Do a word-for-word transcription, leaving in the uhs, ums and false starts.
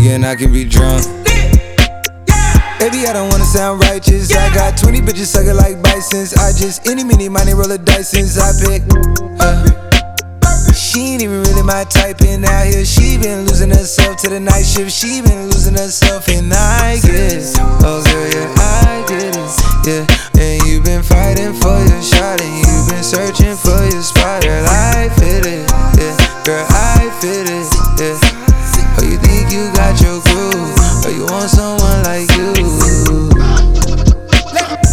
weekend I can be drunk. Baby, I don't wanna sound righteous. I got twenty bitches sucking like bisons. I just any, mini, money, roll a dice since I pick uh, she ain't even really my type, and out here she been losing herself to the night shift. She been losing herself, and I get it. Oh girl, yeah, I get it. Yeah, and you been fighting for your shot, and you been searching for your spot. Girl, I fit it. Yeah, girl, I fit it.